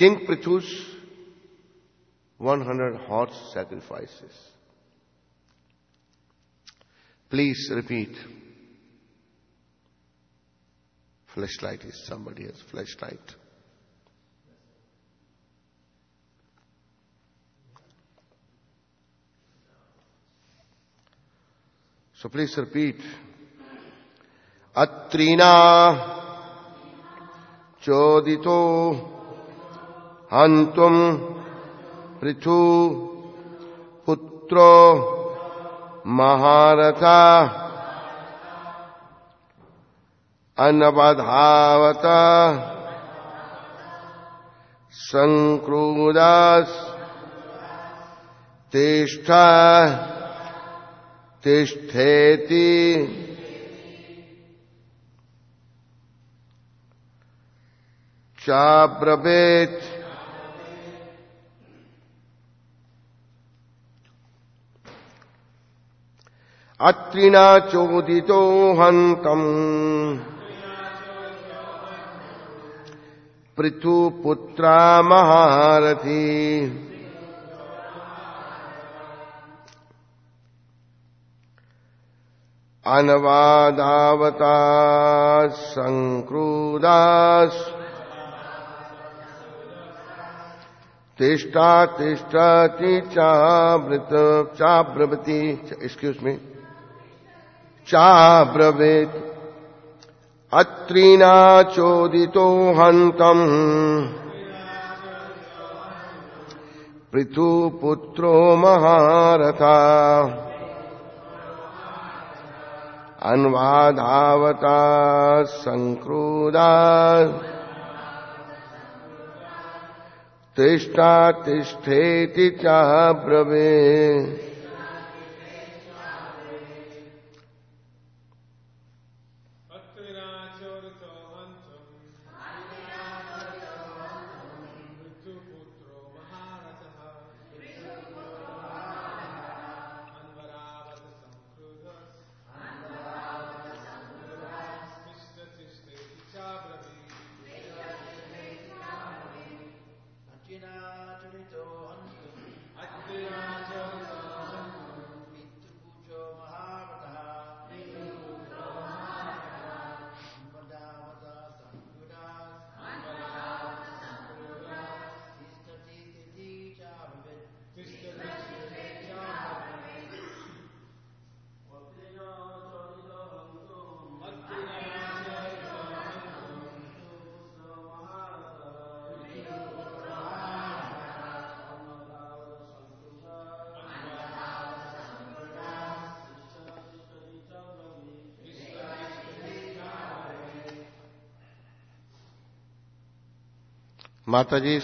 King Prithu's 100 horse sacrifices. Please repeat. Flashlight is somebody else. Flashlight. So please repeat. Atrina chodito hantum prithu putro Maharatha Anabadhavata Sankrudas Tishtha Tishtheti Chabrabet Atrina chodito hantam Prithu putra maharathi Anavadhavata Sankrudas Tishta Tishtati Chabrabati, excuse me, Chabravet Atrina chodito hantam Prithu putro maharatha Anvadhavata Sankrudas Tishta Tishtheti Chabrave. Mataji's.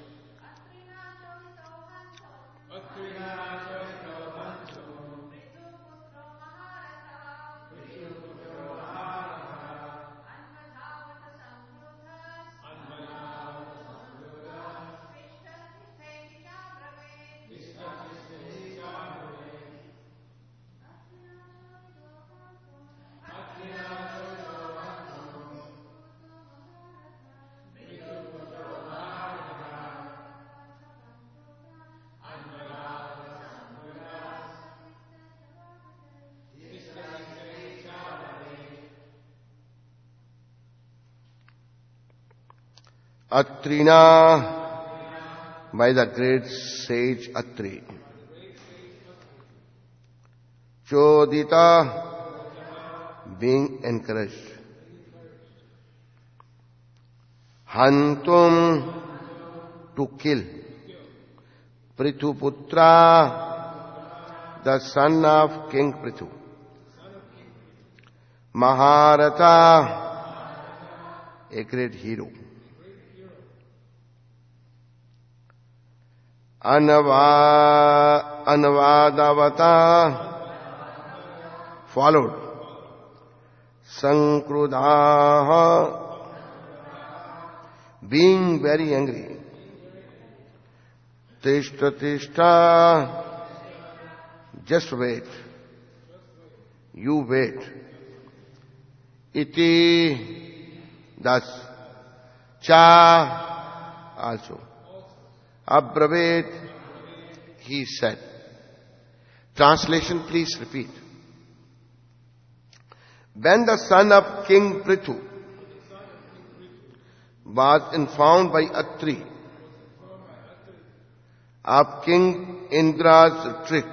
Atrina, by the great sage Atri. Chodita, being encouraged. Hantum, to kill. Prithuputra, the son of King Prithu. Maharatha, a great hero. Anavadavata, followed. Sankrudaha, being very angry. Tishta Tishta, just wait. You wait. Iti, thus. Cha, also. Abbravet, he said. Translation, please repeat. When the son of King Prithu was found by Atri of King Indra's trick,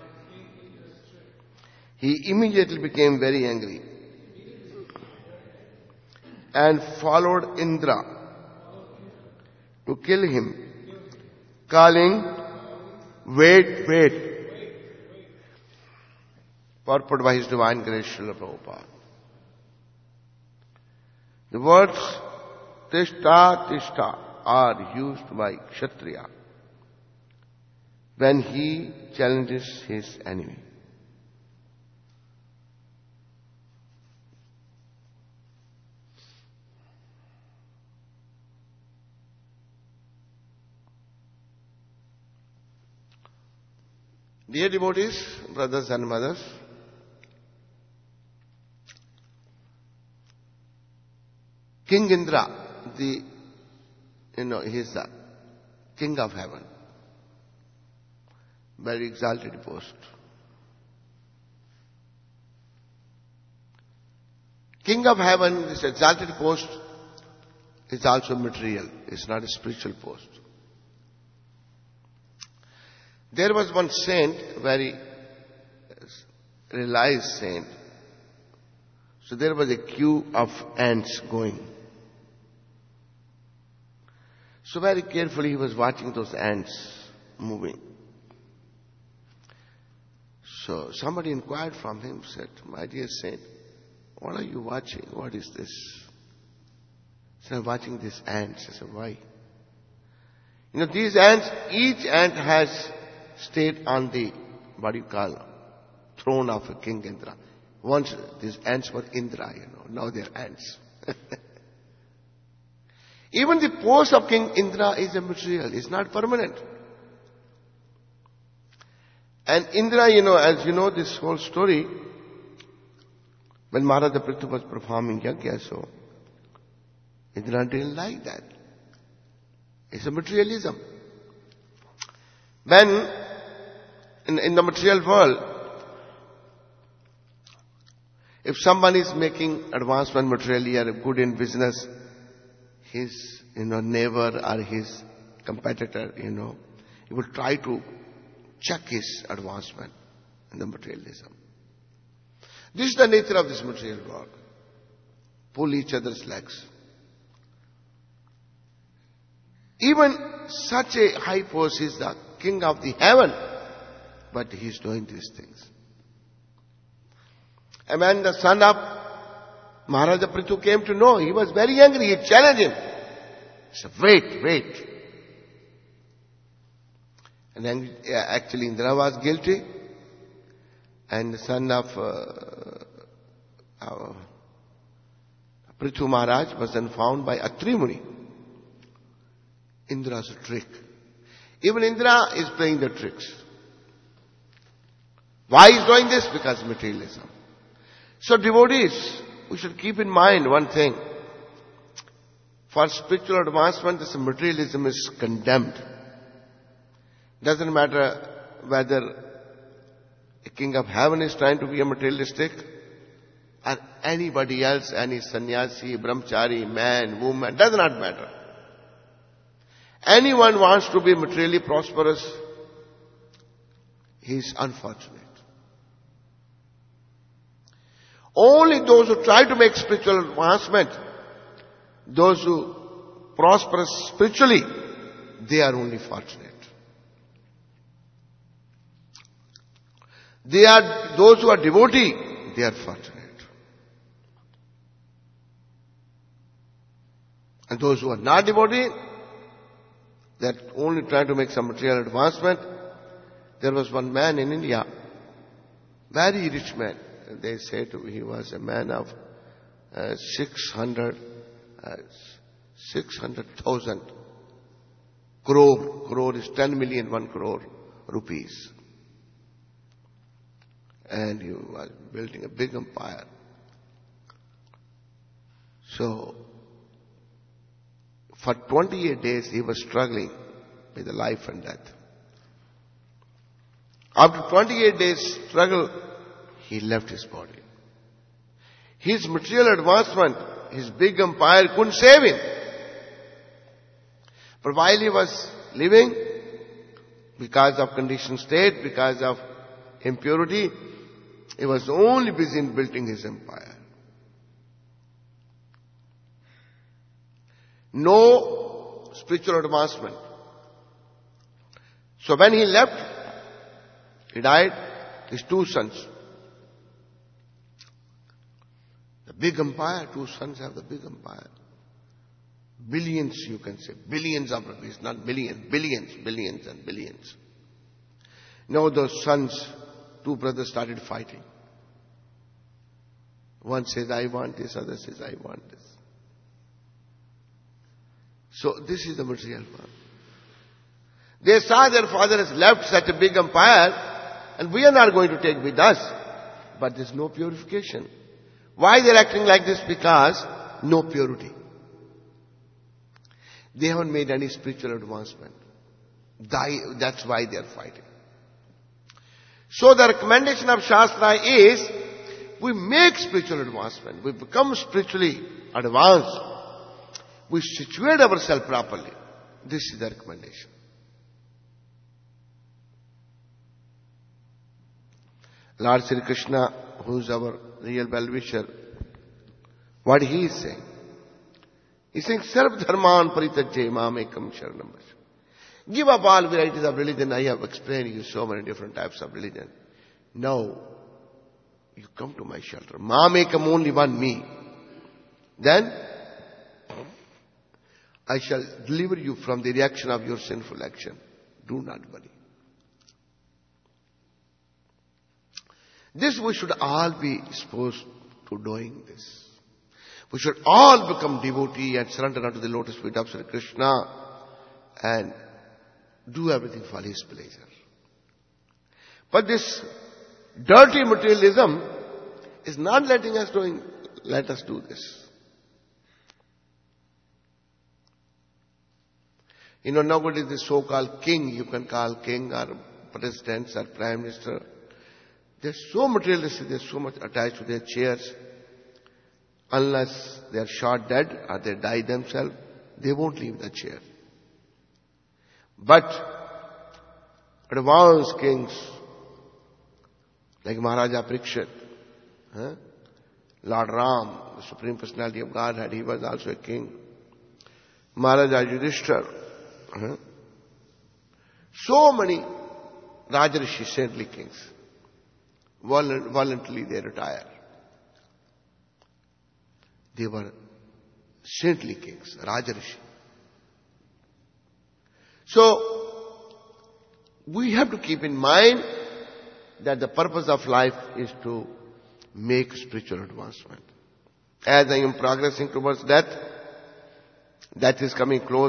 he immediately became very angry and followed Indra to kill him, calling, wait, wait. Purport by His Divine Grace Srila Prabhupada. The words Tishta, Tishta are used by Kshatriya when he challenges his enemy. Dear devotees, brothers and mothers, King Indra, he is the king of heaven, very exalted post. King of heaven, this exalted post, is also material. It's not a spiritual post. There was one saint, very realized saint. So there was a queue of ants going. So very carefully he was watching those ants moving. So somebody inquired from him, said, my dear saint, what are you watching? What is this? He said, I'm watching these ants. I said, why? These ants, each ant has stayed on the, throne of King Indra. Once these ants were Indra, now they're ants. Even the post of King Indra is a material, it's not permanent. And Indra, as you know this whole story, when Maharaja Prithu was performing yajna, so Indra didn't like that. It's a materialism. When in the material world, if someone is making advancement materially or good in business, his neighbor or his competitor, he will try to check his advancement in the materialism. This is the nature of this material world. Pull each other's legs. Even such a high post is the king of the heaven, but he is doing these things. And when the son of Maharaja Prithu came to know, he was very angry. He challenged him. He said, wait. And then actually Indra was guilty. And the son of Prithu Maharaj was then found by Atri Muni. Indra's trick. Even Indra is playing the tricks. Why is doing this? Because materialism. So devotees, we should keep in mind one thing. For spiritual advancement, this materialism is condemned. Doesn't matter whether a king of heaven is trying to be a materialistic or anybody else, any sannyasi, brahmachari, man, woman, does not matter. Anyone wants to be materially prosperous, he is unfortunate. Only those who try to make spiritual advancement, those who prosper spiritually, they are only fortunate. Those who are devotee, they are fortunate. And those who are not devotee, they are only trying to make some material advancement. There was one man in India, very rich man. They said he was a man of 600,000 crore. Crore is 10 million, 1 crore rupees. And he was building a big empire. So, For 28 days he was struggling with life and death. After 28 days struggle, he left his body. His material advancement, his big empire couldn't save him. But while he was living, because of conditioned state, because of impurity, he was only busy in building his empire. No spiritual advancement. So when he left, he died, his two sons. The big empire, two sons have the big empire. Billions, you can say. Billions of rupees, not millions. Billions and billions. Now those sons, two brothers started fighting. One says, I want this, other says, I want this. So this is the material world. They saw their father has left such a big empire, and we are not going to take with us. But there's no purification. Why they're acting like this? Because no purity. They haven't made any spiritual advancement. That's why they are fighting. So the recommendation of Shastra is, we make spiritual advancement. We become spiritually advanced. We situate ourselves properly. This is the recommendation. Lord Sri Krishna, who is our real well-wisher, what he is saying? He's saying, Sarv dharman paritajye mamekam sharanam vraj. Give up all varieties of religion. I have explained you so many different types of religion. Now, you come to my shelter. Mamekam, only one, me. Then, I shall deliver you from the reaction of your sinful action. Do not worry. This we should all be exposed to doing this. We should all become devotee and surrender unto the lotus feet of Sri Krishna and do everything for his pleasure. But this dirty materialism is not letting us let us do this. You know, nowadays the so-called king, you can call king or presidents or prime minister, they're so materialistic, they're so much attached to their chairs. Unless they are shot dead or they die themselves, they won't leave the chair. But advanced kings like Maharaja Parikshit, Lord Ram, the Supreme Personality of Godhead, he was also a king. Maharaja Yudhishthira, so many Rajarishi, saintly kings, voluntarily they retire. They were saintly kings, Rajarishi. So, we have to keep in mind that the purpose of life is to make spiritual advancement. As I am progressing towards death, death is coming close.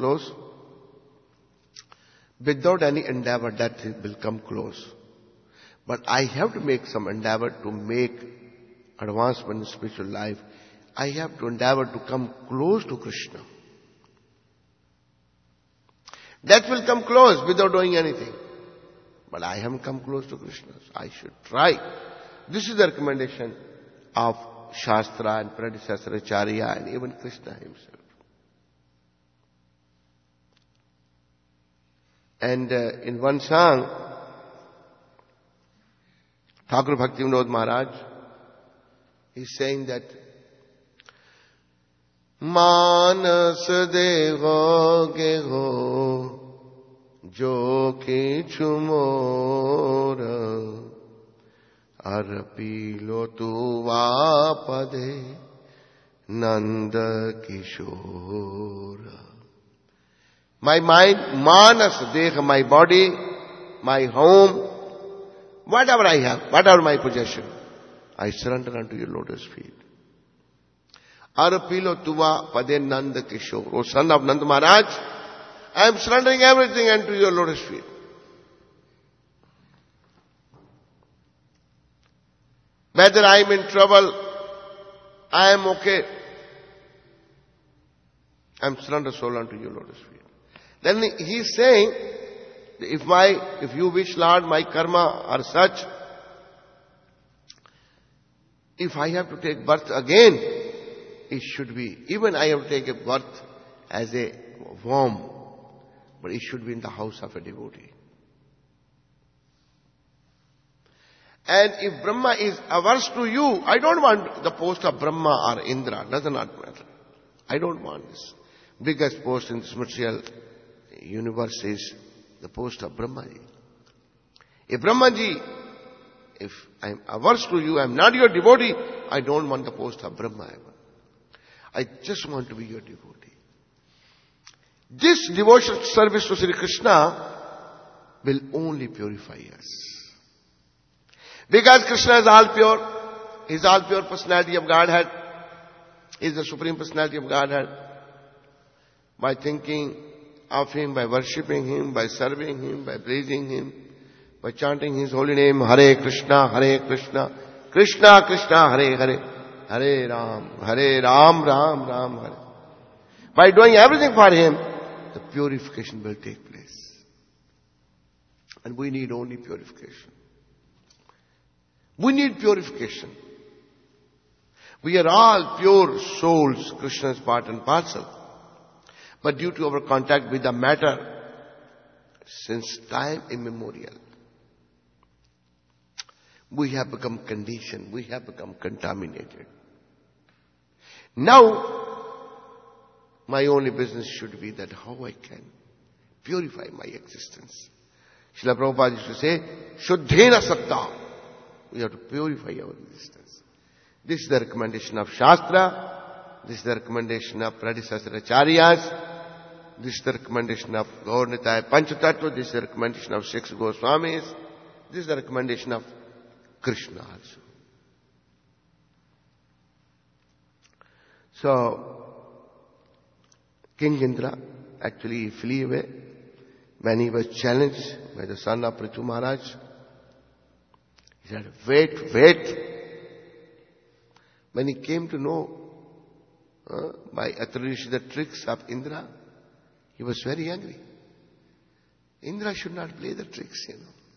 Without any endeavor, death will come close. But I have to make some endeavor to make advancement in spiritual life. I have to endeavor to come close to Krishna. Death will come close without doing anything. But I haven't come close to Krishna. So I should try. This is the recommendation of Shastra and predecessor Acharya and even Krishna himself. And in one song, Thakur Bhaktivinoda Maharaj is saying that मानस देहोगे हो जो किछु मोर अर्पिलो तुवा पदे Nand Kishore. My mind, manas, deha, my body, my home, whatever I have, whatever my possession, I surrender unto your lotus feet. Arapilo tuva pade Nanda Kishore. O son of Nanda Maharaj, I am surrendering everything unto your lotus feet. Whether I am in trouble, I am okay. I'm surrender soul unto you, lotus feet. Then he's saying, if you wish, Lord, my karma are such, if I have to take birth again, it should be, even I have to take a birth as a worm, but it should be in the house of a devotee. And if Brahma is averse to you, I don't want the post of Brahma or Indra, does not matter. I don't want this. Biggest post in this material universe is the post of Brahmaji. If Brahmaji, if I'm averse to you, I'm not your devotee, I don't want the post of Brahma. I just want to be your devotee. This devotional service to Sri Krishna will only purify us. Because Krishna is all pure, He is all pure personality of Godhead, He is the Supreme Personality of Godhead. By thinking of Him, by worshipping Him, by serving Him, by praising Him, by chanting His holy name, Hare Krishna, Krishna Krishna, Hare Hare, Hare Ram, Ram Ram, Hare. By doing everything for Him, the purification will take place. And we need only purification. We need purification. We are all pure souls, Krishna's part and parcel. But due to our contact with the matter, since time immemorial, we have become conditioned, we have become contaminated. Now, my only business should be that how I can purify my existence. Srila Prabhupada used to say, Shuddhena Satta. We have to purify our existence. This is the recommendation of Shastra. This is the recommendation of predecessor Acharyas. This is the recommendation of Gaur Nitaya Panchatattva. This is the recommendation of six Goswamis. This is the recommendation of Krishna also. So, King Indra actually flew away when he was challenged by the son of Prithu Maharaj. He said, wait. When he came to know by Atharva the tricks of Indra, he was very angry. Indra should not play the tricks,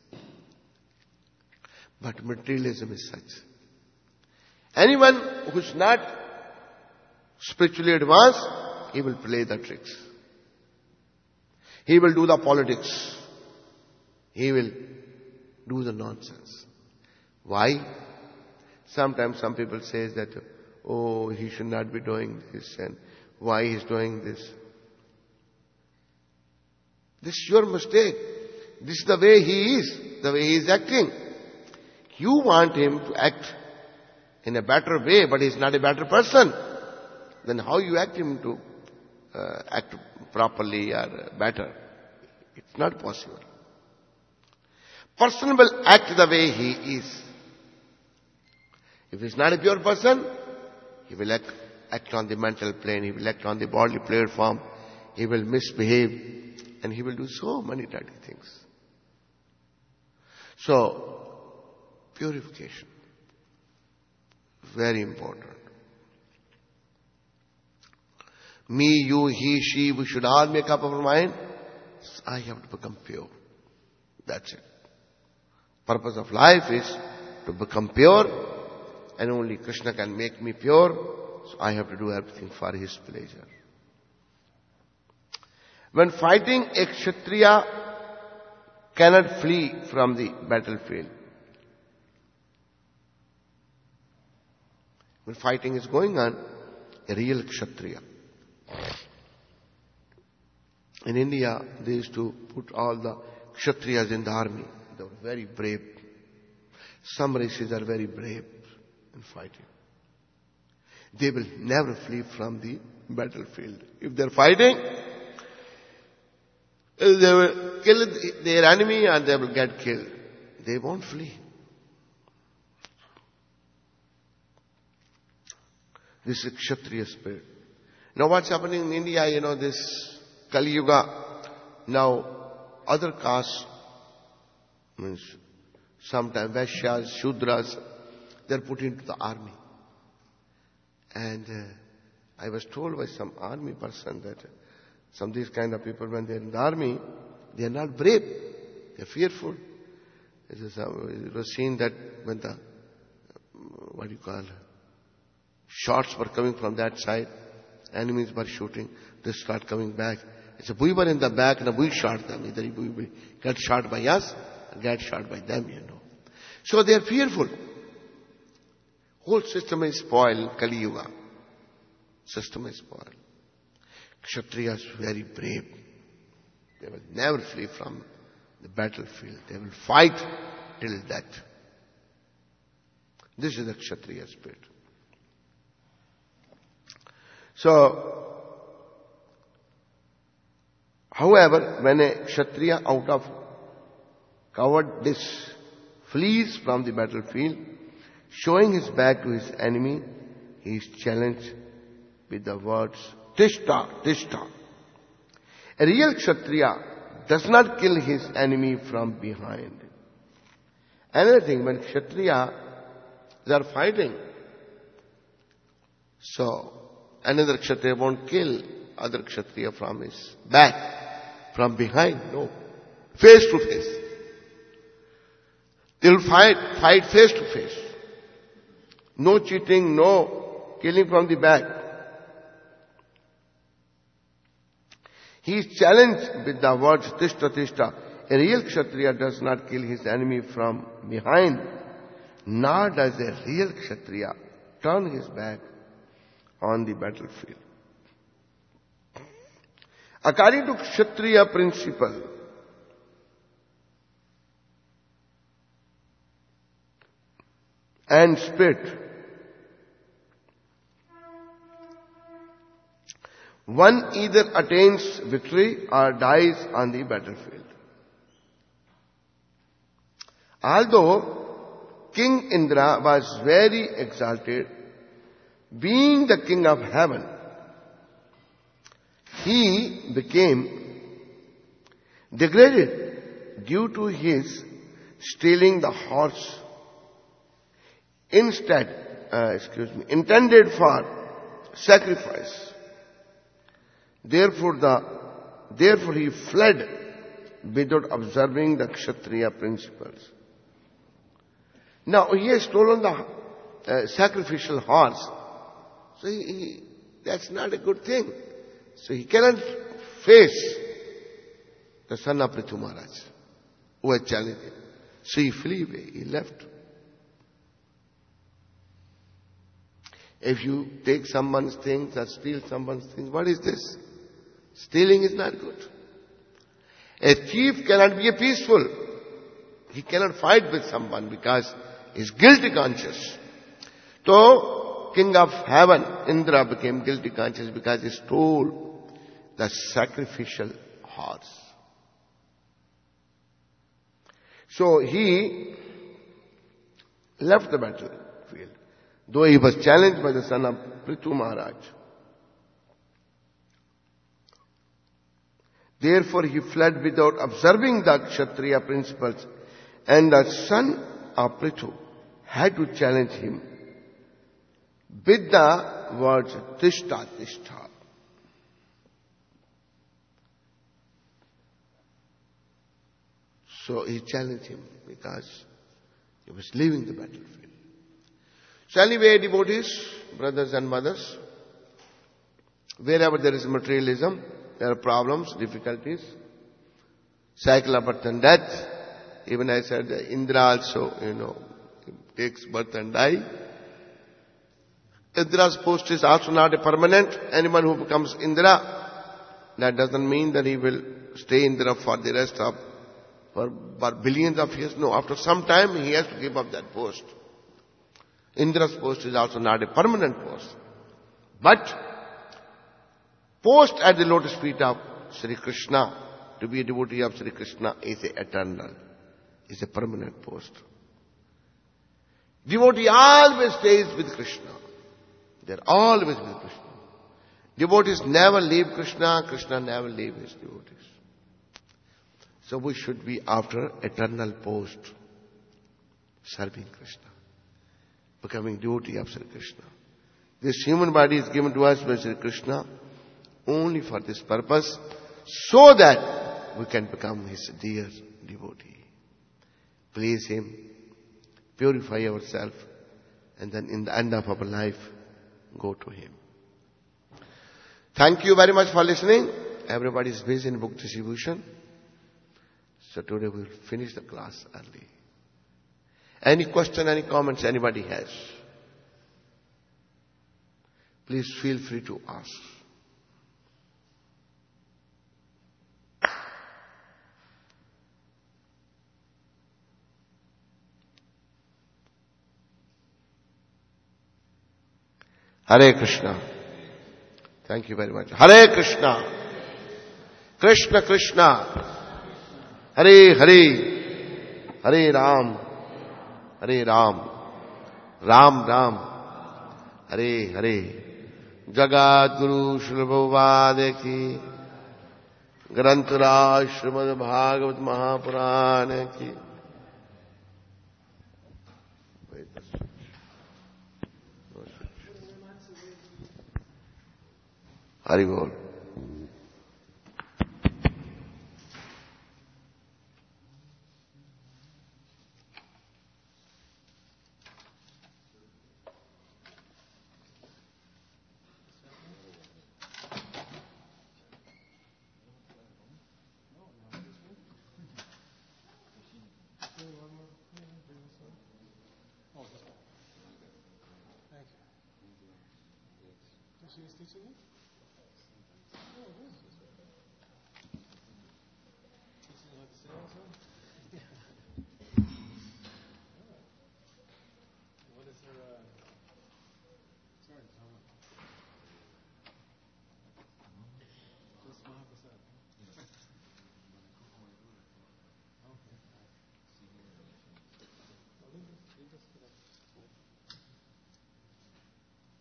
But materialism is such. Anyone who's not spiritually advanced, he will play the tricks. He will do the politics. He will do the nonsense. Why? Sometimes some people say that, oh, he should not be doing this, and why he's doing this. This is your mistake. This is the way he is, the way he is acting. You want him to act in a better way, but he's not a better person. Then how you act him to act properly or better? It's not possible. Person will act the way he is. If he's not a pure person, he will act on the mental plane, he will act on the bodily platform, he will misbehave, and he will do so many dirty things. So, purification. Very important. Me, you, he, she, we should all make up our mind. I have to become pure. That's it. Purpose of life is to become pure, and only Krishna can make me pure, so I have to do everything for His pleasure. When fighting, a Kshatriya cannot flee from the battlefield. When fighting is going on, a real Kshatriya. In India, they used to put all the Kshatriyas in the army. They were very brave. Some races are very brave in fighting. They will never flee from the battlefield. If they're fighting, they will kill their enemy and they will get killed. They won't flee. This is Kshatriya spirit. Now what's happening in India, this Kali Yuga, now other castes, means sometimes Vaishyas, Shudras, they're put into the army. And I was told by some army person that some of these kind of people, when they're in the army, they are not brave. They're fearful. It was seen that when the, shots were coming from that side, enemies were shooting, they start coming back. It's we were in the back and we shot them. Either we get shot by us or get shot by them, So they are fearful. Whole system is spoiled, Kali Yuga. System is spoiled. Kshatriyas very brave. They will never flee from the battlefield. They will fight till death. This is the Kshatriya spirit. So, however, when a Kshatriya out of cowardice flees from the battlefield, showing his back to his enemy, he is challenged with the words, Tishta, Tishta. A real Kshatriya does not kill his enemy from behind. Another thing, when Kshatriya, they are fighting, so another Kshatriya won't kill other Kshatriya from his back, from behind, no. Face to face. They will fight face to face. No cheating, no killing from the back. He is challenged with the words Tishta Tishta. A real Kshatriya does not kill his enemy from behind, nor does a real Kshatriya turn his back on the battlefield. According to Kshatriya principle, and spirit, one either attains victory or dies on the battlefield. Although King Indra was very exalted, being the king of heaven, he became degraded due to his stealing the horse intended for sacrifice. Therefore he fled without observing the Kshatriya principles. Now he has stolen the sacrificial horse. So that's not a good thing. So he cannot face the son of Prithu Maharaj, who had challenged him. So he flew away, he left. If you take someone's things or steal someone's things, what is this? Stealing is not good. A thief cannot be a peaceful. He cannot fight with someone because he is guilty conscious. So, king of heaven, Indra, became guilty conscious because he stole the sacrificial horse. So he left the battlefield, though he was challenged by the son of Prithu Maharaj. Therefore he fled without observing the Kshatriya principles, and the son of Prithu had to challenge him with the words Tishta Tishta. So he challenged him because he was leaving the battlefield. So anyway, devotees, brothers and mothers, wherever there is materialism, there are problems, difficulties, cycle of birth and death. Even I said Indra also, takes birth and die. Indra's post is also not a permanent. Anyone who becomes Indra, that doesn't mean that he will stay Indra for the rest of, for billions of years. No, after some time he has to give up that post. Indra's post is also not a permanent post. But post at the lotus feet of Sri Krishna, to be a devotee of Sri Krishna, is eternal, is a permanent post. Devotee always stays with Krishna. They're always with Krishna. Devotees never leave Krishna, Krishna never leaves his devotees. So we should be after eternal post, serving Krishna, becoming devotee of Sri Krishna. This human body is given to us by Sri Krishna only for this purpose, so that we can become His dear devotee. Please Him, purify ourselves, and then in the end of our life, go to Him. Thank you very much for listening. Everybody is busy in book distribution. So today we will finish the class early. Any question, any comments anybody has? Please feel free to ask. Hare Krishna. Thank you very much. Hare Krishna. Krishna Krishna. Hare Hare. Hare Ram. Hare Ram. Ram Ram. Hare Hare. Jagat Guru Srila Prabhupada ki. Granth Srimad Bhagavat Mahapurana ki. Hari Bol. She is teaching it?